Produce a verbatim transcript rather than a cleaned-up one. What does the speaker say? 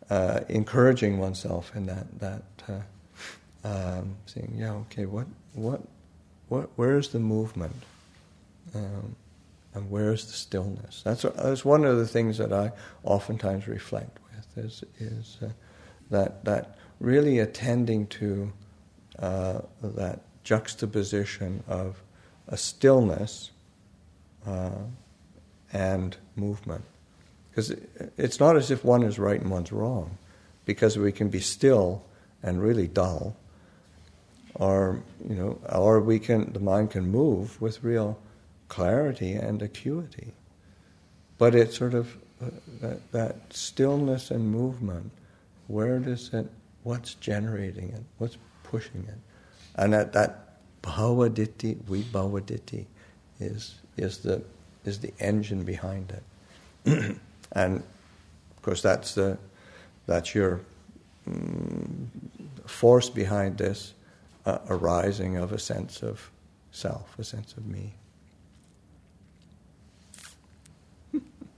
uh, encouraging oneself in that that uh, um, saying, yeah, okay, what what what where's the movement, um, and where's the stillness? That's that's one of the things that I oftentimes reflect with is is uh, that that really attending to uh, that juxtaposition of a stillness uh, and movement. Because it's not as if one is right and one's wrong, because we can be still and really dull, or you know, or we can the mind can move with real clarity and acuity. But it's sort of uh, that, that stillness and movement. Where does it? What's generating it? What's pushing it? And that that bhavaditti, vibhavaditti, is is the is the engine behind it. And of course, that's the that's your um, force behind this uh, arising of a sense of self, a sense of me.